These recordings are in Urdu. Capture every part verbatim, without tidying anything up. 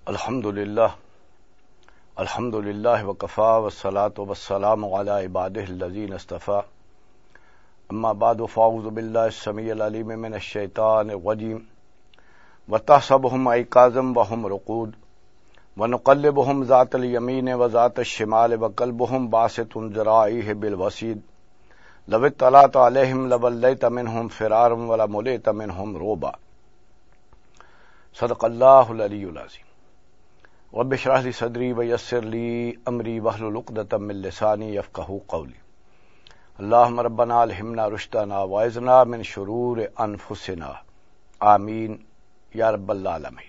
الحمد للہ الحمد للہ وکفا والصلاة والسلام علی عبادہ الذین اصطفیٰ اما بعد فاعوذ باللہ السمیع العلیم من الشیطان الرجیم وتحسبهم ایقاظا وهم رقود ونقلبهم ذات الیمین وذات الشمال وقلبهم باسط ذراعیہ بالوسید لو اطلعت علیہم لولیت منهم فرارا ولملئت منهم رعبا۔ صدق اللہ العلی العظیم۔ رب اشرح لي صدری ویسر لی امری واحلل عقدۃ من لسانی یفقہوا قولی۔ اللہم ربنا الہمنا رشدنا واعذنا من شرور انفسنا آمین یا رب العالمین۔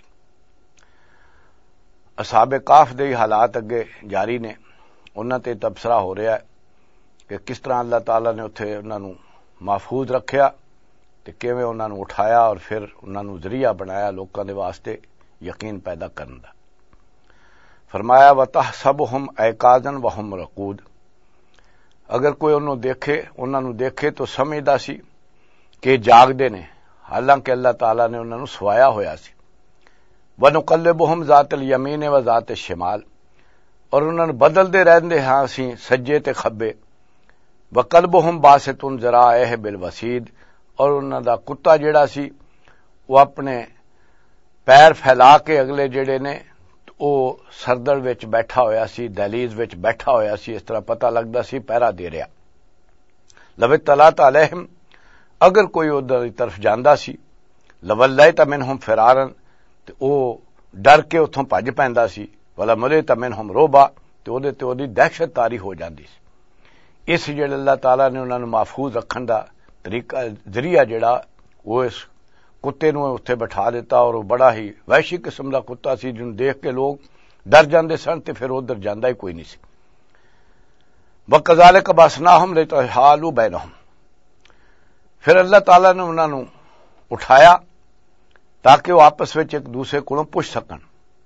اصحاب کہف دے حالات اگے جاری نے، انہاں تے تبصرہ ہو رہا ہے کہ کس طرح اللہ تعالیٰ نے اتھے انہاں نوں محفوظ رکھیا تے کیویں انہاں نوں اٹھایا اور پھر انہاں نوں ذریعہ بنایا لوکاں دے واسطے یقین پیدا کرن دا۔ فرمایا وَتَحْسَبُهُمْ ایقاظًا وَهُمْ رقود، اگر کوئی انہوں دیکھے انہوں نے دیکھے تو سمجھدا سی کہ جاگ دے نے، حالانکہ اللہ تعالیٰ نے انہوں سوایا ہویا سی۔ وَنُقَلِّبُهُمْ ذَاتَ الْيَمِينِ وَذَاتَ الشِّمَال، اور انہوں نے بدل دے رہندے ہاں سی سجے تے کھبے۔ وَقَلْبُهُمْ بَاسِطٌ ذَرَائِهِ بِالْوَسِيدِ، اور انہوں دا کتا جڑا سی وہ اپنے پیر پھیلا کے اگلے جڑے نے او سردڑ وچ بیٹھا ہویا سی، دہلیز وچ بیٹھا ہویا سی، اس طرح پتہ لگدا سی پہرا دے رہا۔ لو اطلعت علیہم، اگر کوئی ادھر دی طرف جاندا سی، لولیت منہم فرارا، تے او ڈر کے اتھوں بھج پیندا سی، ولملئت منہم رعبا، تے اودے تے اودی دہشت طاری ہو جاندی سی۔ اس جڑے اللہ تعالیٰ نے انہاں نوں محفوظ رکھن دا طریقہ ذریعہ جڑا وہ اس کتے نو اتنے بٹھا دیتا، اور وہ بڑا ہی وحشی قسم کا کتا سی جن دیکھ کے لوگ ڈر جاندے سن تے پھر ادھر جاندا ہی کوئی نہیں سی۔ وَكَذَلِكَ بَعَثْنَاهُمْ لِتَحَالُوا بَيْنَهُمْ، پھر اللہ تعالیٰ نے انہاں نوں اٹھایا تاکہ وہ آپس وچ ایک دوسرے کو پوچھ سکن۔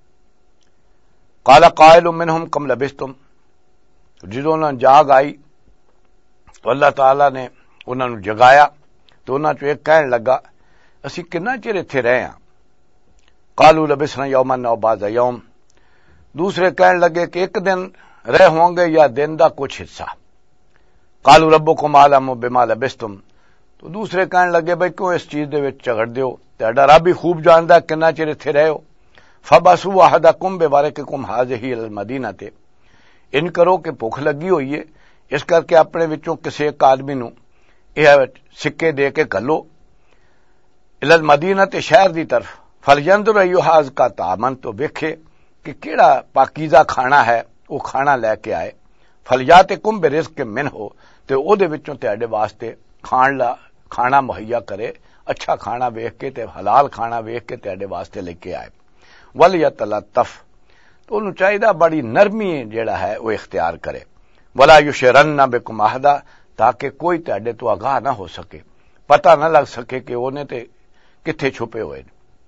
قَالَ قَائِلٌ مِّنْهُمْ كَمْ لَبِثْتُمْ، جدوں انہاں جاگ آئی تو اللہ تعالیٰ نے انہاں نوں جگایا تو انہاں چوں ایک کہن لگا اسی کنا چر اتھے رہے ہیں؟ قالوا لبثنا یوما او بعض یوم، دوسرے کہن لگے کہ ایک دن رہے ہوں گے یا دن دا کچھ حصہ۔ قالوا ربکم اعلم بما لبثتم، تو دوسرے کہن لگے بھئی کیوں اس چیز دے وچ جھگڑ دیو، تہاڈا رب ہی خوب جاندا ہے کنا چر اتھے رہے ہو۔ فبعثوا احدکم بورقکم هذه الى المدینہ، ان کرو کہ بھوک لگی ہوئی ہے، اس کر کے اپنے وچوں کسی ایک آدمی نو یہ سکے دے کے گھلو الی المدینہ تے شہر دی طرف، فلینظر ایھا ازکا طعاما، تو ویکھے کہ کیڑا پاکیزہ کھانا ہے وہ کھانا لے کے آئے۔ فلیاتکم برزق منہ، تے او دے وچوں تہاڈے واسطے کھان لا کھانا مہیا کرے، اچھا کھانا ویکھ کے تے حلال کھانا ویکھ کے تہاڈے واسطے لے کے آئے۔ ولیتلطف، تو انہوں چاہیے بڑی نرمی جیڑا ہے وہ اختیار کرے۔ ولا یشرن بکم احدا، تاکہ کوئی تہاڈے تو آگاہ نہ ہو سکے، پتہ نہ لگ سکے کہ اونے تے کتھے چھپے ہوئے۔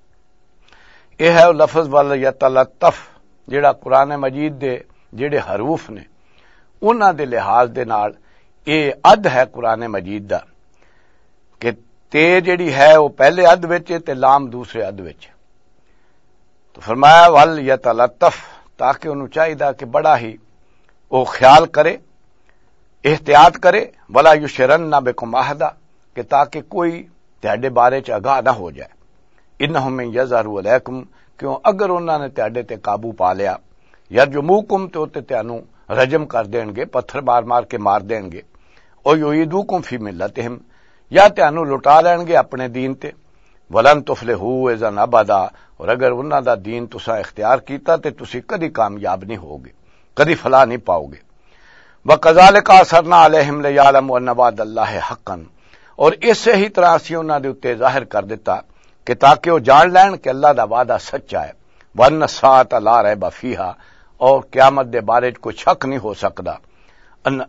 یہ ہے لفظ ولیتلطف جڑا قرآن مجید دے جڑے حروف نے انہاں دے لحاظ دے نال یہ اد ہے قرآن مجید دا، کہ تے جڑی ہے وہ پہلے اد وچ تے لام دوسرے اد وچ۔ تو فرمایا ولیتلطف، تاکہ انہوں چاہیے کہ بڑا ہی وہ خیال کرے، احتیاط کرے۔ ولا یشرن بکم احدا، کہ تاکہ کوئی تہاڈے بارے چ آگاہ نہ ہو جائے۔ انہم من یظہروا علیکم، کیوں اگر انہوں نے تہاڈے تے قابو پا لیا، یرجموکم، تو تے تانوں رجم کر دین گے، پتھر مار مار کے مار دین گے۔ او یعیدوکم فی ملتہم، یا تانوں لٹا لین گے اپنے دین تے۔ ولن تفلحوا اذا ابدا، اور اگر انہاں دا دین تساں اختیار کیتا تے تسی کدی کامیاب نہیں ہوگے، کدی فلاح نہیں پاؤ گے۔ وَكَذَلِكَ أَثَرْنَا عَلَيْهِمْ لِيَعْلَمُوا أَنَّ وَعْدَ اللَّهِ حَقٌّ، اور اسی ہی طرح اسی انہاں دے اوتے ظاہر کر دیتا کہ تاکہ وہ جان لین کہ اللہ دا وعدہ سچا ہے۔ وَأَنَّ السَّاعَةَ لَا رَيْبَ فِيهَا، اور قیامت دے بارے کوئی شک نہیں ہو سکتا۔ ان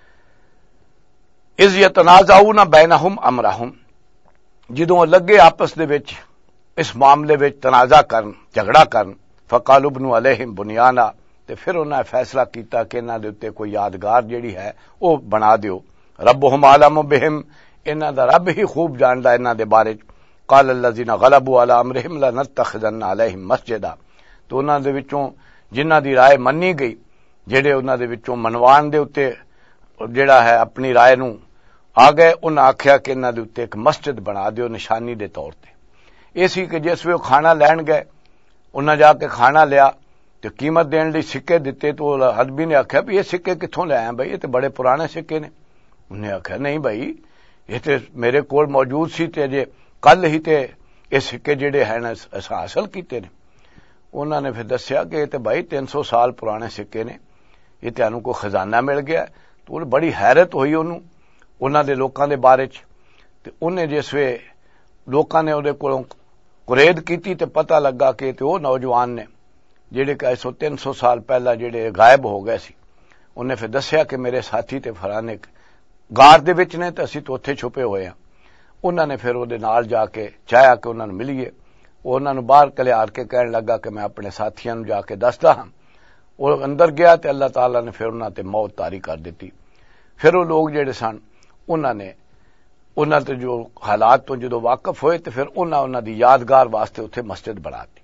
اذ يتنازعون بینہم امرہم، جدوں لگے آپس دے وچ اس معاملے وچ تنازع کرن، جھگڑا کرن۔ فقالوا ابنوا علیہم بنیانا، تے پھر انہاں نے فیصلہ کیتا کہ انہاں دے اوتے کوئی یادگار جیڑی ہے وہ بنا دیو۔ ربہم عالم بہم، انہاں دا رب ہی خوب جاندا انہاں دے بارے۔ قال الذین غلبوا علی امرہم لنتخذن علیہم مسجدا، تو انہاں دے وچوں جنہاں دی رائے منی گئی جڑے انہاں دے وچوں منوان دے اتے جڑا ہے اپنی رائے نو آ گئے انہاں آکھیا کہ انہاں دے اتے ایک مسجد بنا دیو نشانی دے طور تے یہ سی کہ جس ویلے کھانا لین گئے انہاں جا کے کھانا لیا تو قیمت دین لئی سکے دتے تو حدبی نے آکھیا بھی یہ سکے کتھوں لے آئے بھائی یہ تے بڑے پرانے سکے نے انہیں آکھیا نہیں بھائی یہ تے میرے کول موجود سی تے جے کل ہی تے یہ سکے جڑے ہیں نا اساں حاصل کیتے نے انہوں نے پھر دسیا کہ یہ تے بھائی تین سو سال پرانے سکے نے یہ تانوں کو خزانہ مل گیا تو انہیں بڑی حیرت ہوئی انہوں انہاں دے لوکاں دے بارے چ تے انہیں جس وے لوکاں نے اودے کولوں قرید کیتی تے پتہ لگا کہ تے او نوجوان نے جڑے کہ سو تین سو سال پہلا جڑے غائب ہو گئے سی انہیں پھر دسیا کہ میرے ساتھی تے فلانے غار دے وچ نے تے اسی تو اوتھے چھپے ہوئے ہیں انہوں نے پھر اودے نال جا کے چاہیا کہ انہوں نے ملیے وہ انہوں نے باہر کلیار کے کہنے لگا کہ میں اپنے ساتھیاں جا کے دسدا ہاں وہ اندر گیا تے اللہ تعالیٰ نے پھر انہوں تے موت طاری کر دیتی پھر وہ لوگ جڑے سن انہوں نے انہوں تے جو حالات تو جدو واقف ہوئے تے پھر انہوں انہوں دی یادگار واسطے اتنے مسجد بنا دی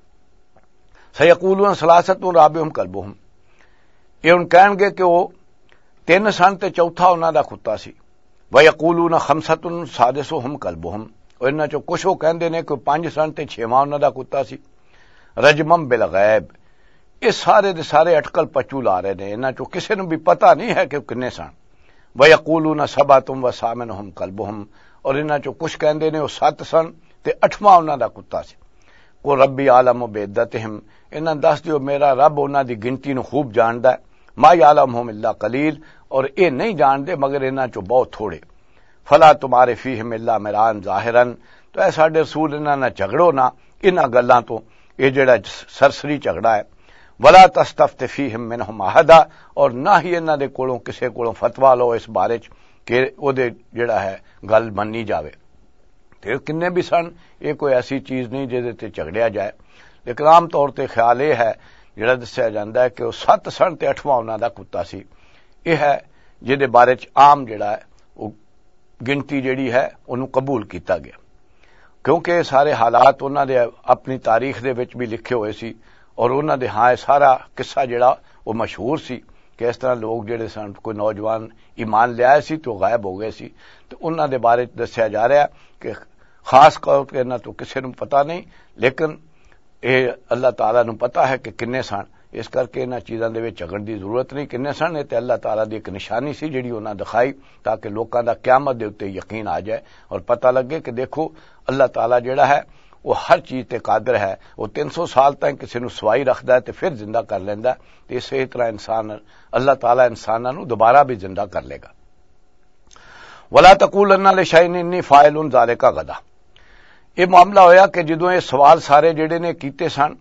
سیقولون ثلاثۃ رابعہم کلبہم یہ ان کہن گے کہ وہ تین سن تے چوتھا انہوں دا کتا سی ویقولون خمسۃ سادسہم کلبہم اور انہاں چوں کچھ وہ کہندے نے کہ پانچ سن تے چھواں انہوں دا کتا سی رجمم بالغیب یہ سارے دے سارے اٹکل پچو لا رہے نے انہاں چوں کسے نوں بھی پتہ نہیں ہے کہ کنے سن ویقولون سبعۃ وثامنہم کلبہم اور انہاں چوں کچھ کہندے نے وہ سات سن تے اٹھواں انہاں دا کتا سی کو ربی عالم بعدتہم انہاں دس دیو میرا رب انہاں دی گنتی نو خوب جاندا ہے ما یعلمہم الا قلیل اور اے نہیں جانتے مگر انہاں چوں بہت تھوڑے فلا تمہارے فیہم الا مران ظاہرن تو اے ساڈے رسول انہاں نہ جھگڑو نہ انہاں گلاں تو یہ جڑا سرسری جھگڑا ہے ولا تستفت فیہم منہم احدا اور نہ ہی انہاں دے کولوں کسے کولوں فتوی لو اس بارے چ کہ او دے جڑا ہے گل مننی جاوے تے کنے بھی سن یہ کوئی ایسی چیز نہیں جے تے جھگڑیا جائے لیکن عام طور تے خیال یہ ہے جڑا دسیا جاندا ہے کہ وہ سات سن تے اٹھواں انہاں دا کتا سی یہ ہے جہدے بارے چ عام جڑا ہے وہ گنتی جڑی ہے انہوں قبول کیتا گیا کیونکہ سارے حالات انہاں دے اپنی تاریخ دے وچ بھی لکھے ہوئے سی اور انہاں دے ہاں سارا قصہ جڑا وہ مشہور سی کہ اس طرح لوگ جڑے سن کوئی نوجوان ایمان لے آئے سی تو غائب ہو گئے سی تو انہاں دے بارے دسیا جا رہا ہے کہ خاص طور تے نہ تو کسے نوں پتہ نہیں لیکن اے اللہ تعالیٰ نوں پتہ ہے کہ کنے سن اس کر کے انہاں چیزاں دے وچ جھگڑن دی ضرورت نہیں کنے سن تے اللہ تعالیٰ دی ایک نشانی سی جڑی انہاں دکھائی تاکہ لوکاں دا قیامت دے اوتے یقین آ جائے اور پتہ لگے کہ دیکھو اللہ تعالیٰ جڑا ہے وہ ہر چیز تے قادر ہے وہ تین سو سال تک کسی نوں سوائی رکھدا ہے تے پھر زندہ کر لیندا ہے تے اسی طرح انسان اللہ تعالیٰ انساناں نوں دوبارہ بھی زندہ کر لے گا ولا تقولن لشیء انی فاعل ذلک غدا یہ معاملہ ہویا کہ جدوں یہ سوال سارے جڑے نے کیتے سن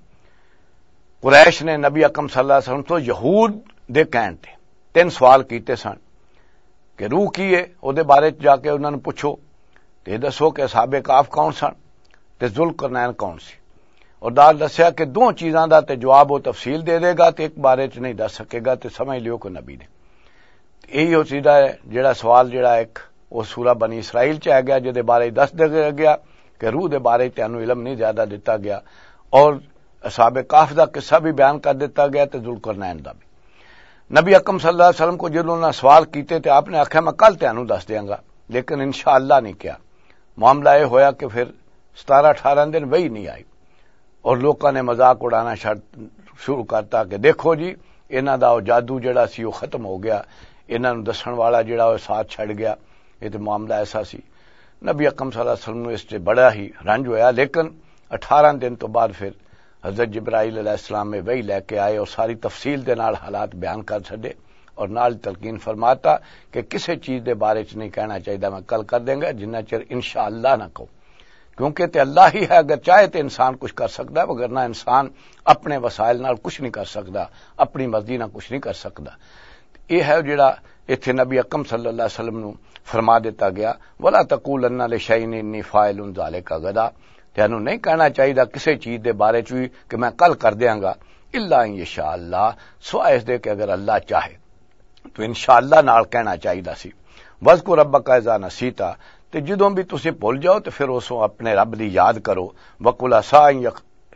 قریش نے نبی اکرم صلی اللہ علیہ وسلم تو یہود دے کہن تے تین سوال کیتے سن کہ روح کی ہے او دے بارے جا کے انہاں نوں پوچھو تے دسو کہ اصحاب کہف کون سن تے ذوالقرنین کون سی اور دال دسیا کہ دو چیزاں دا تے جواب وہ تفصیل دے دے گا تے ایک بارے چ نہیں دس سکے گا تے سمجھ لیو کہ نبی نے یہی ہو سیدھا ہے جڑا سوال جڑا ایک وہ سورہ بنی اسرائیل چ آ گیا جہدے بارے دس دے گیا کہ روح دے بارے تینوں علم نہیں زیادہ دیتا گیا اور اصحاب کہف دا قصہ بھی بیان کر دیتا گیا تے ذوالقرنین دا بھی نبی اکرم صلی اللہ علیہ وسلم کو جدوں انہاں سوال کیتے تے آپ نے آکھیا میں کل تینوں دس دیاں گا لیکن انشاءاللہ نہیں کیا معاملہ یہ ہویا کہ پھر ستارہ اٹھارہ دن وہی نہیں آئی اور لوکاں نے مذاق اڑانا شروع کرتا کہ دیکھو جی انہاں دا جادو جڑا سی وہ ختم ہو گیا انہاں نوں دسن والا جڑا وہ ساتھ چھڑ گیا یہ تو معاملہ ایسا سی نبی اکرم صلی اللہ علیہ وسلم اس سے بڑا ہی رنج ہویا لیکن اٹھارہ دن تو بعد پھر حضرت جبرائیل علیہ السلام میں وہی لے کے آئے اور ساری تفصیل دے نال حالات بیان کر چھڈے اور نال تلقین فرماتا کہ کسی چیز دے بارے چ نہیں کہنا چاہیے میں کل کر دیں گا جنہ چر انشاءاللہ نہ کہو کیونکہ تے اللہ ہی ہے اگر چاہے تو انسان کچھ کر سکتا ہے وگرنہ انسان اپنے وسائل نال کچھ نہیں کر سکتا اپنی مرضی نال کچھ نہیں کر سکتا یہ ہے جڑا ایتھے نبی اکرم صلی اللہ علیہ وسلم نو فرما دیتا گیا ولا تقولن لشیء انی فاعل ذلک غدا تینوں نہیں کہنا چاہیے کسی چیز دے بارے چ کہ میں کل کر دیاں گا الا ان یشاء اللہ سوائے اس دے کہ اگر اللہ چاہے تو انشاءاللہ نال کہنا چاہیے سی وذکر ربک اذا نسیتا تے جدوں بھی تسی بھول جاؤ تو پھر اسوں اپنے رب دی یاد کرو وقل عسى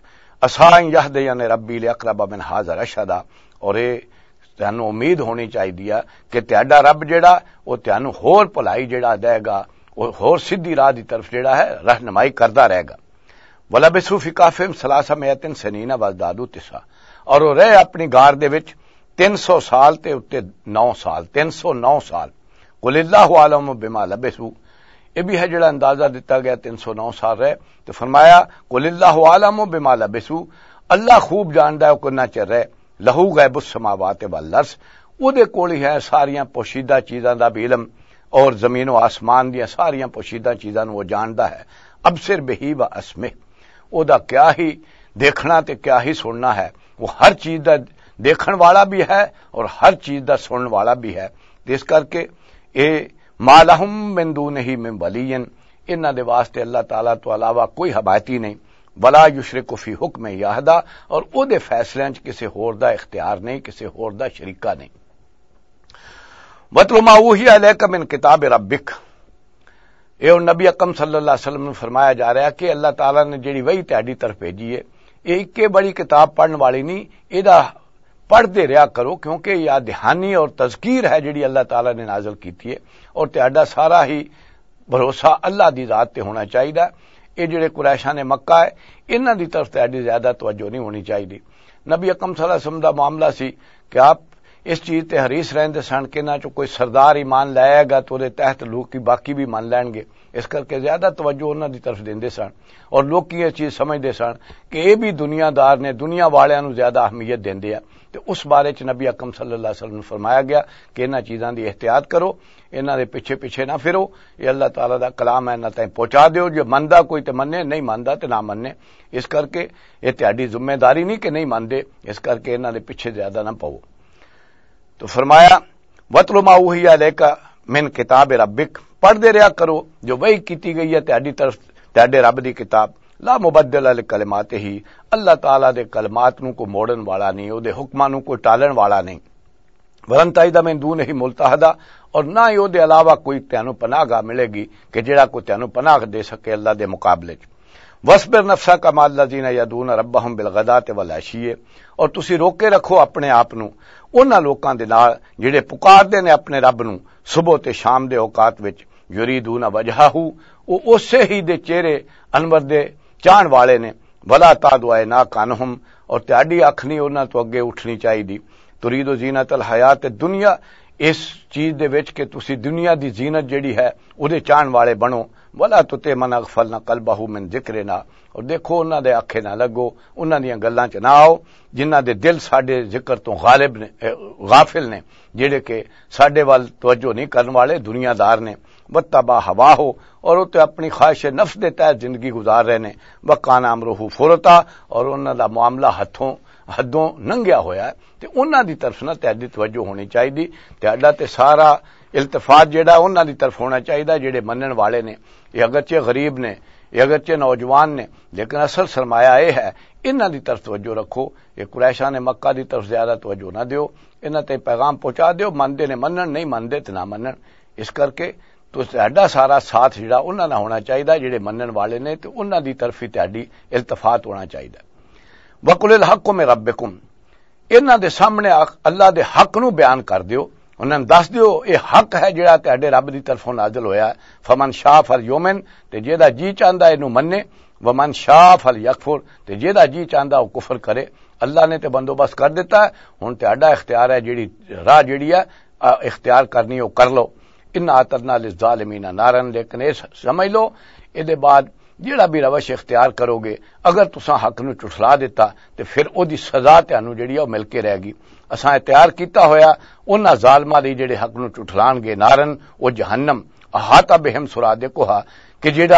اسائیں یہدین ربی لاقرب من ھذا رشدا، اور یہ تانوں امید ہونی چاہیے کہ تہاڈا رب جڑا وہ تانوں ہور بھلائی جڑا دے گا، اور ہور سیدھی راہ دی طرف جڑا ہے رہنمائی کردا رہے گا۔ وَلَبِثُوا فِي كَهْفِهِمْ ثَلَاثَمِائَةٍ سِنِينَ وَازْدَادُوا تِسْعًا، اور وہ رہے اپنی غار دے وچ تین سو سال تے اتے نو سال، تین سو نو سال۔ قُلِ اللَّهُ أَعْلَمُ بِمَا لَبِثُوا، یہ بھی ہے جڑا اندازہ دیتا گیا تین سو نو سال رہے، تو فرمایا قُلِ اللَّهُ أَعْلَمُ بِمَا لَبِثُوا، اللہ خوب جاندا ہے کنا چر رہے، لہو غیب السماوات والارض، او دے کول ہی ہے ساریاں پوشیدہ چیزاں دا بھی علم، اور زمین و آسمان دیاں ساریاں پوشیدہ چیزاں وہ جاندا ہے۔ ابصر بہی و اسمہ، او دا کیا ہی دیکھنا تے کیا ہی سننا ہے، وہ ہر چیز دا دیکھن والا بھی ہے اور ہر چیز دا سنن والا بھی ہے۔ اس کر کے اے ما لہم من دونہ من ولی، انہاں دے واسطے اللہ تعالیٰ تو علاوہ کوئی حمایتی نہیں، ولا یشرک فی حکم احد، اور او دے فیصلے وچ کسی ہور دا اختیار نہیں، کسی ہور دا شریکہ نہیں۔ وَاتْلُ مَا أُوحِیَ إِلَیکَ مِن کتاب ربک، اے نبی اکرم صلی اللہ علیہ وسلم نے فرمایا جا رہا ہے کہ اللہ تعالیٰ نے جڑی وحی تہاڈی طرف بھیجی ہے، یہ ایک بڑی کتاب پڑھن والی نہیں، ایدا پڑھتے رہا کرو، کیونکہ یہ دہانی اور تذکیر ہے جڑی اللہ تعالیٰ نے نازل کیتی ہے، اور تہاڈا سارا ہی بھروسہ اللہ دی ذات تے ہونا چاہیے۔ یہ جڑے قریشان مکہ ہے انہاں دی طرف تہاڈی زیادہ توجہ نہیں ہونی چاہیے۔ نبی اکرم صلی اللہ علیہ وسلم دا معاملہ سی کہ آپ اس چیز تے حریص رہندے سن کہ نہ چ کوئی سردار ایمان لائے گا تو دے تحت لوگ کی باقی بھی مان لین گے، اس کر کے زیادہ توجہ انہاں دی طرف دیندے سن، اور لوگ کی یہ چیز سمجھدے سن کہ یہ بھی دنیا دار نے، دنیا والیاں نو زیادہ اہمیت دیندے ہیں۔ تو اس بارے چ نبی اکرم صلی اللہ علیہ وسلم نے فرمایا گیا کہ انہاں چیزاں دی احتیاط کرو، انہاں دے پیچھے پیچھے نہ پھرو، یہ اللہ تعالیٰ دا کلام ہے، نہ تائیں پہنچا دیو، جو مندا کوئی تے منے، نہیں ماندا تے نہ منے، اس کر کے یہ تہاڈی ذمہ داری نہیں کہ نہیں ماندے، اس کر کے انہاں دے پیچھے زیادہ نہ پاؤ۔ تو فرمایا وَاتْلُ مَا أُوحِیَ إِلَیکَ مِن کتاب ربک، پڑھ دے رہا کرو جو وحی کیتی گئی ہے تہاڈی طرف تہاڈے رب دی کتاب، لا مبدل لکلماتہ، اللہ تعالیٰ دے کلمات نو کو موڑن والا نہیں، او دے حکماں نو کوئی ٹالن والا نہیں، وَلَن تَجِدَ مِن دُونِہ مُلْتَحَدًا، اور نہ ہی او دے علاوہ کوئی تینوں پناہ گاہ ملے گی کہ جڑا کوئی تینوں پناہ دے سکے اللہ دے مقابلے چ۔ وَاصْبِرْ نَفْسَكَ مَعَ الَّذِينَ يَدْعُونَ رَبَّهُمْ بِالْغَدَاةِ وَالْعَشِيِّ، اور تسی روکے رکھو اپنے آپ نو انہاں لوکاں دے نال جڑے پکاردے نے اپنے رب نو صبح تے شام دے اوقات وچ، یریدون وجہہ، او اسے ہی دے چہرے انور دے چاہن والے نے، ولا تعد عیناک عنہم، اور تہاڈی اکھ نہیں انہاں تو اگے اٹھنی چاہیے، ترید زینت الحیات الدنیا، اس چیز دے وچ کہ تسی دنیا دی زینت جڑی ہے او دے چاہن والے بنو، ولا تطع من اغفلنا قلبہ من ذکرنا، اور دیکھو انہاں دے آکھے نہ لگو، انہاں دیاں گلاں چ نہ آؤ جنہاں دے دل ساڈے ذکر تو غالب نے، غافل نے، جڑے کہ ساڈے وال توجہ نہیں کرن والے، دنیا دار نے، وتبع ہواہ، اور وہ تو اپنی خواہش نفس دے تحت زندگی گزار رہے نے، وکان امرہ فرطا، اور انہاں دا معاملہ ہتھوں حدوں ننگیا ہویا ہے، تے انہاں دی طرف نہ تہاڈی توجہ ہونی چاہیے، تہاڈا تے سارا التفات جڑا انہاں دی طرف ہونا چاہیے جڑے منن والے نے، یہ اگرچہ غریب نے، یہ اگرچہ نوجوان نے، لیکن اصل سرمایہ یہ ہے انہاں دی طرف توجہ رکھو، یہ قریشان مکہ دی طرف زیادہ توجہ نہ دیو، انہاں تے پیغام پہنچا دیو، مندے نے منن، نہیں مندے تے نہ منن، اس کر کے تو تہاڈا سارا ساتھ جڑا انہاں نہ ہونا چاہیے جڑے منن والے نے، تے انہاں دی طرف ہی تہاڈی التفات ہونا چاہیے۔ وَقُلِ الْحَقُّ مِن رَبِّکُمْ، انہاں دے سامنے اللہ دے حق نو بیان کر دیو، انہاں نے دس دیو یہ حق ہے جڑا تہاڈے رب دی طرفوں نازل ہویا ہے، فمن شاء فلیؤمن، تے جیدا جی چاہندا اینو منے، ومن شاء فلیکفر، تے جیدا جی چاہندا او کفر کرے، اللہ نے تے بندوبست کر دیتا ہے، ہن تہاڈا اختیار ہے جڑی راہ جڑی ہے اختیار کرنی او کر لو، ان اعتدنا للظالمین نارن، لیکن اے سمجھ لو اے دے بعد جیڑا بھی روش اختیار کرو گے اگر تساں حق نو چٹھلا دیتا تے پھر او دی سزا تانوں جڑی ہے او مل کے رہے گی، اساں تیار کیتا ہویا انہاں ظالماں دی جڑے حق نو چٹھلان گے، نارن او جہنم، احاطہ بہم سرادقھا، کہ جڑا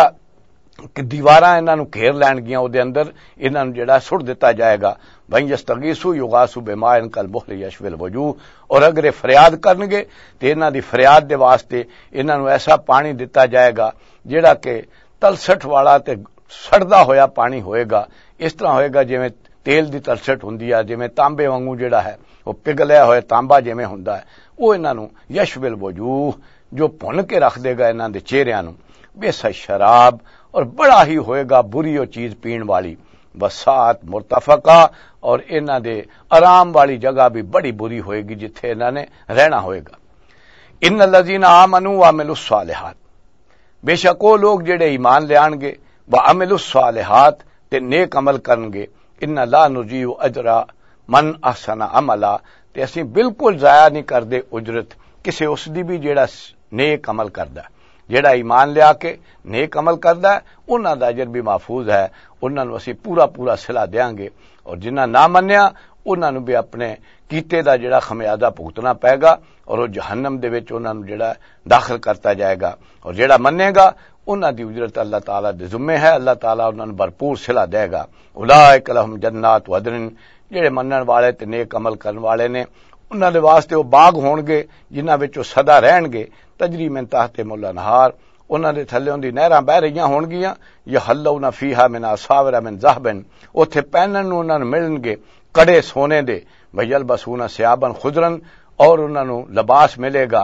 کہ دیواراں انہاں نو گھیر لین گیاں او دے اندر انہاں نو جڑا سٹ دتا جائے گا، بھئی یستغیثوا یغاثوا بماء کالمہل یشوی الوجوہ، اور اگر یہ فریاد کرن گے تے انہاں دی فریاد دے واسطے انہاں نو ایسا پانی دتا جائے گا جڑا کہ تلسٹ والا تے سڑدا ہویا پانی ہوئے گا، اس طرح ہوئے گا جویں تیل دی تلسٹ ہوندی ہے، جویں تانبے وانگو جڑا ہے وہ پگھلیا ہوئے تانبا جویں ہوندا ہے، وہ انہاں نو یشوی الوجوہ، جو بھن کے رکھ دے گا انہاں دے چہریاں نو، بے شراب، اور بڑا ہی ہوئے گا بری وہ چیز پین والی، وسعت مرتفقہ، اور انہاں دے آرام والی جگہ بھی بڑی بری ہوئے گی جتھے انہاں نے رہنا ہوئے گا۔ ان الذین آمنوا وعملوا الصالحات، بے شک وہ لوگ جڑے ایمان لے آن گے، وعملوا الصالحات تے نیک عمل کرن گے، ان لا نضیع اجر من احسن عملا، تے اسی بالکل ضائع نہیں کردے اجرت کسے اس دی بھی جیڑا نیک عمل کردا ہے۔ جیڑا ایمان لیا کے نیک عمل کردا ہے انہاں دا اجر بھی محفوظ ہے، انہاں نو اسی پورا پورا صلہ دیاں گے، اور جنہاں نہ منیا انہاں نو بھی اپنے کیتے دا جڑا خمیازہ بھگتنا پائے گا، اور وہ جہنم دے وچ انہاں نو جڑا داخل کرتا جائے گا، اور جڑا منے گا انہاں دی اجرت اللہ تعالیٰ دے ذمے ہے، اللہ تعالیٰ انہاں نو بھرپور صلہ دے گا۔ اولئک لہم جنات عدن، جڑے منن والے تے نیک عمل کرن والے نے انہاں دے واسطے وہ باغ ہون گے جنہاں وچ وہ سدا رہن گے، تجری من تحتہم الانہار، انہاں دے تھلیوں دی نہراں بہ رہیاں ہون گیاں، یحلون فیہا من اساور من ذہب، اوتھے پہنن نو انہاں نو ملن گے کڑے سونے دے، ویلبسون ثیابا خضرا، اور انہاں نو لباس ملے گا،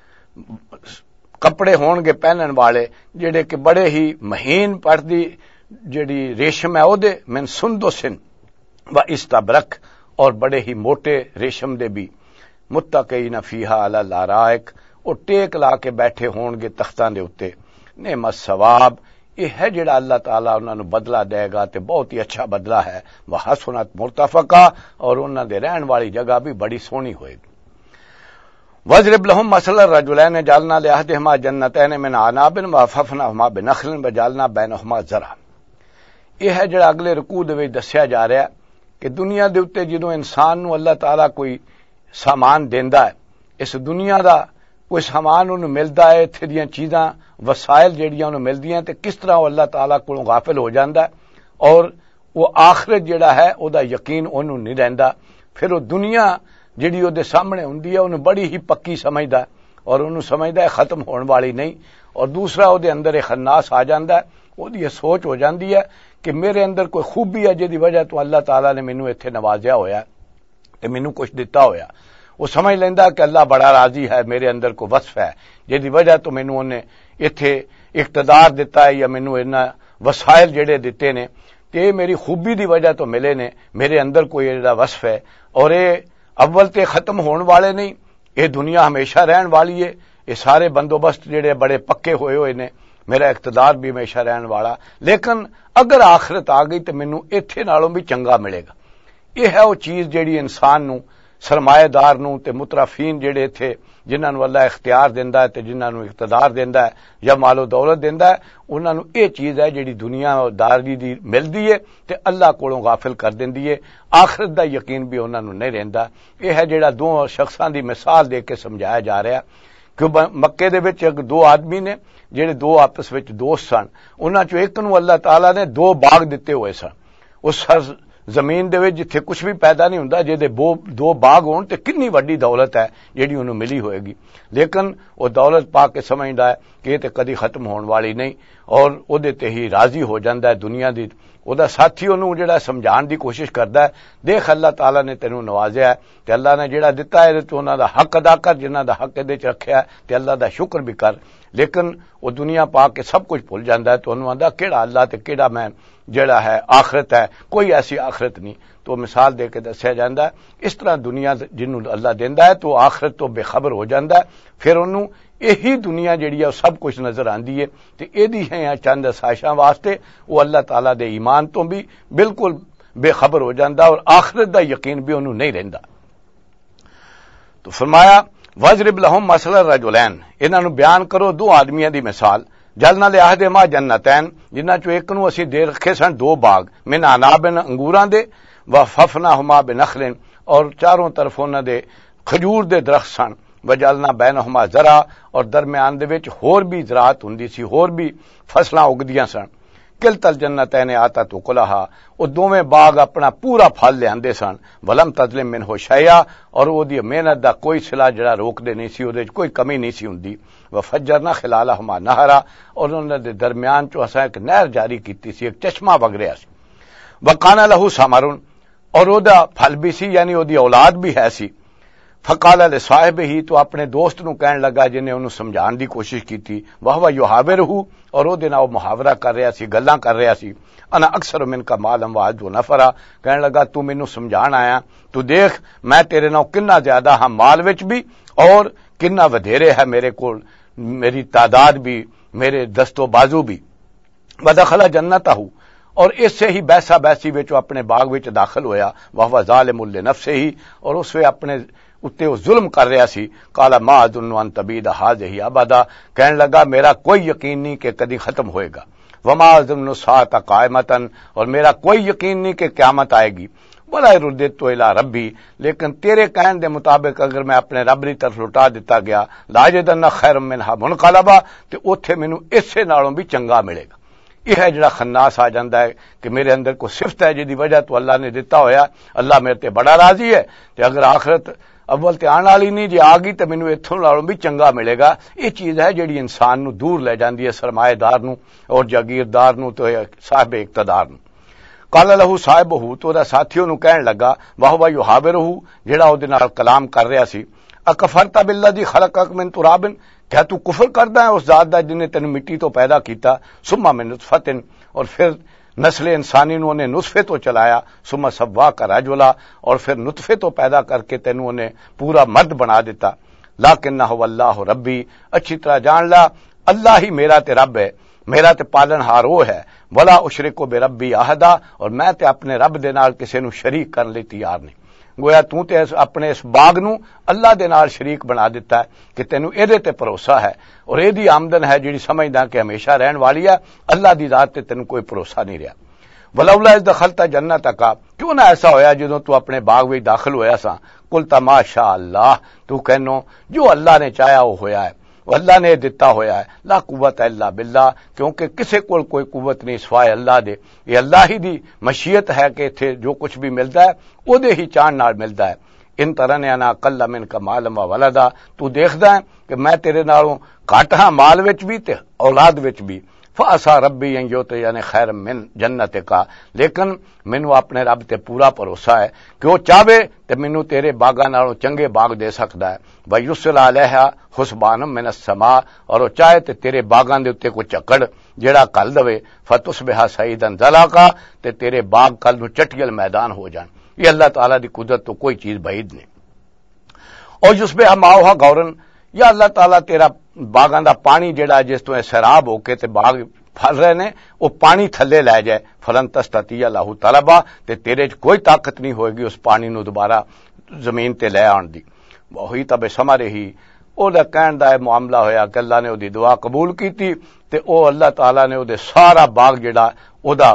کپڑے ہون گے پہنن والے جڑے کہ بڑے ہی مہین پردی جڑی ریشم ہے او دے، من سندسن و استبرق، اور بڑے ہی موٹے ریشم دے بھی، متقین فیہا علی الارائک، وہ ٹیک لا کے بیٹھے ہون گے تختاں دے اوتے۔ نعم الثواب، یہ ہے جڑا اللہ تعالیٰ انہاں نو بدلہ دے گا تے بہت ہی اچھا بدلہ ہے، وحسنت مرتفقہ، اور انہاں دے رہن والی جگہ بھی بڑی سونی ہوئے گی۔ وَاضْرِبْ لَهُم مَثَلَ الرَّجُلَيْنِ جَعَلْنَا لِأَحَدِهِمَا جَنَّتَيْنِ مِنْ أَعْنَابٍ وَحَفَفْنَاهُمَا بِنَخْلٍ وَجَعَلْنَا بَيْنَهُمَا زَرْعًا۔ یہ ہے جڑا اگلے رکوع دے وچ دسیا جا رہا ہے کہ دنیا دے اوتے جدوں انسان نو اللہ تعالیٰ کوئی سامان دیندا ہے، اس دنیا دا کوئی سامان انہوں ملدا ہے، اتھے دیاں چیزاں وسائل جڑیاں انہوں ملدیاں، تے کس طرح وہ اللہ تعالیٰ کولوں غافل ہو جاندا ہے، اور وہ آخرت جڑا ہے او دا یقین انہوں نہیں رہندا، پھر وہ دنیا جڑی او دے سامنے ہوندی ہے انہوں بڑی ہی پکی سمجھدا ہے، اور انہوں سمجھدا ہے ختم ہون والی نہیں، اور دوسرا او دے اندر ایک خناس آ جاندا ہے، او دی سوچ ہو جاندی ہے کہ میرے اندر کوئی خوبی ہے جدی وجہ تو اللہ تعالیٰ نے مینوں ایتھے نوازیا ہویا تے مینوں کچھ دتا ہویا، وہ سمجھ لیندہ کہ اللہ بڑا راضی ہے، میرے اندر کو وصف ہے جدی وجہ تو مینوں انہیں ایتھے اقتدار دیتا ہے، یا مینوں انہاں وسائل جڑے دیتے نے تے میری خوبی دی وجہ تو ملے نے، میرے اندر کوئی ایڑا وصف ہے، اور اے اول تے ختم ہون والے نہیں، اے دنیا ہمیشہ رہن والی ہے، یہ سارے بندوبست جڑے بڑے پکے ہوئے ہوئے نے، میرا اقتدار بھی ہمیشہ رہن والا، لیکن اگر آخرت آ گئی تو مینوں ایتھے نالوں بھی چنگا ملے گا۔ یہ ہے وہ چیز جڑی انسان نو، سرمایہ دار نو تے مترفین جڑے تھے جنہاں نو اللہ اختیار دیندا ہے تے جنہاں نو اقتدار دیندا ہے یا مال و دولت دیندا ہے، انہاں نو یہ چیز ہے جڑی دنیا داری دی ملدی ہے تے اللہ کولوں غافل کر دیندی ہے، آخرت دا یقین بھی انہاں نو نہیں رہندا۔ یہ ہے جڑا دو شخصاں دی مثال دے کے سمجھایا جا رہا ہے کہ مکے دے وچ ایک دو آدمی نے جڑے دو آپس وچ دوست سن، انہاں چوں ایک نو اللہ تعالیٰ نے دو باغ دتے ہوئے سن، اس زمین دے وچ جتھے کچھ بھی پیدا نہیں ہوندا، جے دے دو باغ ہون تے کتنی وڈی دولت ہے جیڑی انہوں ملی ہوئے گی، لیکن وہ دولت پا کے سمجھدا ہے کہ یہ تے کدی ختم ہون والی نہیں، اور او دے تے ہی راضی ہو جاندا ہے دنیا دی۔ او دا ساتھی انہوں جڑا سمجھان دی کوشش کردا ہے، دیکھ اللہ تعالیٰ نے تینوں نوازیا ہے تے اللہ نے جڑا دتا ہے تے انہاں دا حق ادا کر، جنہاں دا حق دے وچ رکھیا ہے تے اللہ دا شکر بھی کر، لیکن وہ دنیا پا کے سب کچھ بھول جاندا ہے، تو انہوں آندا کیڑا اللہ تے کیڑا میں جڑا ہے آخرت ہے، کوئی ایسی آخرت نہیں۔ تو مثال دے کے دسیا جاندا ہے اس طرح دنیا جنوں اللہ دیندا ہے تو آخرت تو بے خبر ہو جاندا ہے، پھر انہوں یہی دنیا جڑی ہے سب کچھ نظر آندی ہے تے ایدی ہے چند آسائشاں واسطے وہ اللہ تعالیٰ دے ایمان تو بھی بالکل بے خبر ہو جاندا، اور آخرت دا یقین بھی انہوں نہیں رہندا۔ تو فرمایا وَاضْرِبْ لَهُم مَثَلَ الرَّجُلَيْنِ، انہاں نو بیان کرو دو آدمیاں دی مثال، جَعَلْنَا لِأَحَدِهِمَا جَنَّتَيْنِ، جنہاں چوں ایک نو اسی دے رکھے سن دو باغ، مِنْ أَعْنَابٍ انگوراں دے، وَحَفَفْنَاهُمَا بِنَخْلٍ، اور چاروں طرف انہاں دے کھجور دے درخت سن، وَجَعَلْنَا بَيْنَهُمَا زَرْعًا، اور درمیان دے وچ ہور بھی زراعت ہوندی سی، ہور بھی فصلاں اگدیاں سن، کلتا الجنتین آتت اکلہا، وہ دوویں باغ اپنا پورا پھل لیاندے سن، ولم تظلم منہ شیئا، اور وہ دی محنت دا کوئی صلہ جڑا روک دے نہیں سی، وہ کوئی کمی نہیں سی ہوندی، وفجرنا خلالہما نہرا، اور انہوں نے درمیان چو اساں ایک نہر جاری کیتی سی، ایک چشمہ وگ رہا سی، وکان لہو ثمر، اور وہ دا پھل بھی سی یعنی وہ دی اولاد بھی ہے سی، فقال لصاحب ہی تو اپنے دوست نو کہن لگا جنہیں انہوں سمجھان دی کوشش کی تھی وہ یحاورہ اور او دے نال محاورہ کر رہا سی گلاں کر رہا سی انا اکثر من کا مالم واج و نفرا کہن لگا تو مینوں سمجھان آیا تو دیکھ میں تیرے نال کنا زیادہ ہاں مال وچ بھی اور کنا ودھیرے ہے میرے کول میری تعداد بھی میرے دست و بازو بھی ودخل جنتہ اور اس سے ہی بیسا بیسی وچ اپنے باغ وچ داخل ہویا وہ ظالم لنفسہ ہی اور اس وے اپنے اتے وہ ظلم کر رہا سی قال ما اظن ان تبید هذه ابدا کہنے لگا میرا کوئی یقین نہیں کہ کبھی ختم ہوئے گا وما اظن الساعه قائمتا اور میرا کوئی یقین نہیں کہ قیامت آئے گی ولا رددت الى ربی لیکن تیرے کہن دے مطابق اگر میں اپنے رب کی طرف لوٹا دیتا گیا لاجدن خیر منها منقلبا تے اوتھے مینوں اس سے نالوں بھی چنگا ملے گا یہ ہے جڑا خناس آ جاندا ہے کہ میرے اندر کوئی صفت ہے جدی وجہ تو اللہ نے دیتا ہویا اللہ میرے تے بڑا راضی ہے تے اگر آخرت اول تے آن والی نہیں جی آ گئی تے مینوں ایتھوں نالوں بھی چنگا ملے گا یہ چیز ہے جڑی انسان نو دور لے جاندی ہے سرمایہ دار نو اور جاگیردار نو تو صاحب اقتدار نو قال له صاحبہ تو دا ساتھیوں نو کہن لگا وہ یحاورہ جڑا او دے نال کلام کر رہا سی اکفرت بالذی خلقک من تراب کیا تو کفر کردا ہے اس ذات دا جن نے تینوں مٹی تو پیدا کیتا ثم من نطفۃ اور پھر نسل انسانی نو نے نطفے تو چلایا ثم سواک رجلا اور پھر نطفے تو پیدا کر کے تینوں نے پورا مرد بنا دیتا لیکنہ اللہ ربی اچھی طرح جان لا اللہ ہی میرا تے رب ہے میرا تے پالن ہار وہ ہے ولا اشرک بربی احدا اور میں تے اپنے رب دے نال کسے نو شریک کرن لئی تیار نہیں گویا تو تے اپنے اس باغ نو اللہ دے نال شریک بنا دیتا ہے کہ تینوں اے دے تے بھروسہ ہے اور اے دی آمدن ہے جڑی سمجھدا کہ ہمیشہ رہن والی ہے اللہ دی ذات تے تینوں کوئی بھروسہ نہیں رہا ولولا اذ دخلت جنتک کیوں نہ ایسا ہویا جدوں تو اپنے باغ وچ داخل ہویا سا قلت ما شاء اللہ تو کہنو جو اللہ نے چاہیا وہ ہویا ہے وہ اللہ نے دیتا ہویا ہے لا قوت الا باللہ کیونکہ کسے کول کوئی قوت نہیں سوائے اللہ دے یہ اللہ ہی دی مشیت ہے کہ تھے جو کچھ بھی ملتا ہے او دے ہی چاند نال ملتا ہے ان ترن انا اقل من کا مال و ولدا تو دیکھدا ہے کہ میں تیرے نالوں گھٹ ہاں مال وچ بھی تے اولاد وچ بھی فاسا ربی ان یوت یعنی خیر من جنت کا لیکن مینوں اپنے رب تے پورا بھروسہ ہے کہ وہ چاہے تے مینوں تیرے باغاں نالوں چنگے باغ دے سکدا ہے ویرسل علیہا حسبان من السماء اور وہ چاہے تے تیرے باغاں دے اوتے کوئی چکڑ جڑا کل دے فتصبح سعیدا ذلاقا تے تیرے باغ کل نو چٹیل میدان ہو جان یہ اللہ تعالی دی قدرت تو کوئی چیز بعید نہیں اور یصبح ماؤہا غورن یا اللہ تعالیٰ تیرا باغاں دا پانی جڑا جس تو سیراب ہو کے تے باغ پھل رہے نے وہ پانی تھلے لے جائے فلن تستطیع له طلبا تے تیرے چ کوئی طاقت نہیں ہوئے گی اس پانی نو دوبارہ زمین تے لے آن دی وہی تب سمرے ہی او دا کہن دا معاملہ ہویا کہ اللہ نے او دی دعا قبول کیتی تے او اللہ تعالیٰ نے او دے سارا باغ جڑا او دا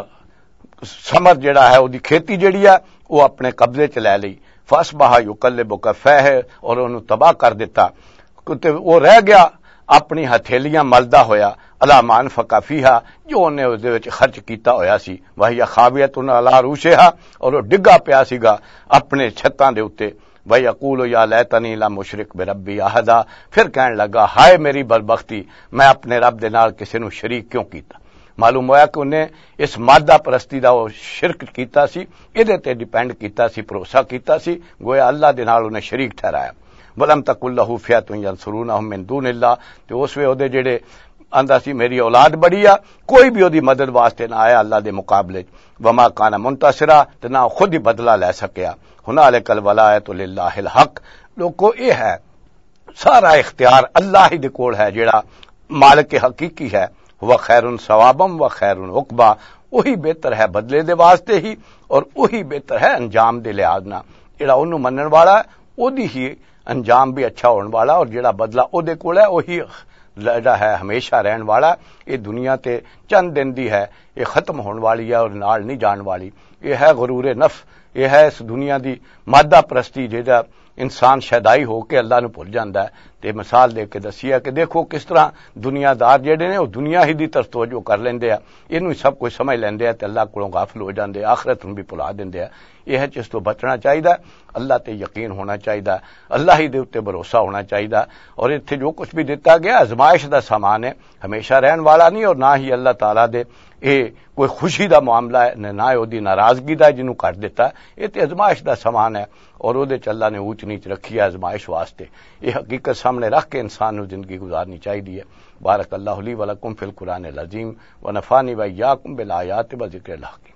ثمر جڑا ہے او دی کھیتی جڑی ہے وہ اپنے قبضے چ لے لئی فاصبح یقلب کفیہ اور انہوں تباہ کر دیتا وہ رہ گیا اپنی ہتھیلیاں ملدا ہویا علامان فقافیہ جو انہیں اس دے وچ خرچ کیتا ہویا سی وہی خاویت علی عروشہا اور وہ ڈگا پیا سیگا اپنے چھتاں دے اوتے ویقول یا لیتنی لم اشرک بربی احدا پھر کہن لگا ہائے میری بدبختی میں اپنے رب دے نال کسے نو شریک کیوں کیتا معلوم ہویا کہ انہیں اس مادہ پرستی دا وہ شرک کیتا سی ادھے تے ڈیپینڈ کیتا سی بھروسہ کیتا سی گویا اللہ دے نال انہیں شریک ٹھہرایا ولم تکن لہ فئۃ ینصرونہم من دون اللہ تے اس وے اودے جڑے آندا سی میری اولاد بڑی آ کوئی بھی اودی مدد واسطے نہ آیا اللہ دے مقابلے وما کان منتصرا تے نہ خود ہی بدلہ لے سکیا ہنالک الولایۃ للہ الحق لوگو یہ ہے سارا اختیار اللہ ہی دے کول ہے جڑا مالک حقیقی ہے وہ خیر ثوابم و خیر عقبا وہی بہتر ہے بدلے دے واسطے ہی اور وہی بہتر ہے انجام دے لحاظ نہ جڑا اونوں منن والا ہے اودی ہی انجام بھی اچھا ہونے والا اور جڑا بدلہ او دے کول ہے وہی جڑا ہے ہمیشہ رہن والا یہ دنیا تے چند دن دی ہے یہ ختم ہونے والی ہے اور نال نہیں جان والی یہ ہے غرور نفس یہ ہے اس دنیا دی مادہ پرستی جہاں انسان شیدائی ہو کے اللہ نو بھول جاندا ہے تے مثال دے کے دسی ہے کہ دیکھو کس طرح دنیا دار جڑے نے وہ دنیا ہی دی طرف توجہ کر لیندے ہیں اینو سب کچھ سمجھ لیندے ہیں تے اللہ کولوں غافل ہو جاندے آخرت نوں بھی بھلا دیندے ہیں یہ ہے چیز تو بچنا چاہیے اللہ تے یقین ہونا چاہیے اللہ ہی دے اوتے بھروسہ ہونا چاہیے اور ایتھے جو کچھ بھی دیتا گیا آزمائش دا سامان ہے ہمیشہ رہن والا نہیں اور نہ ہی اللہ تعالیٰ دے اے کوئی خوشی دا معاملہ ہے نہ او دی ناراضگی دا جنوں کٹ دیتا ہے یہ تے ازمائش دا سامان ہے اور وہ دے اللہ نے اونچ نیچ رکھی ہے ازمائش واسطے. یہ حقیقت سامنے رکھ کے انسان نو زندگی گزارنی چاہیے. بارک اللہ لی ولکم فی القرآن العظیم ونفعنی وإیاکم بالآیات و ذکر الحکیم.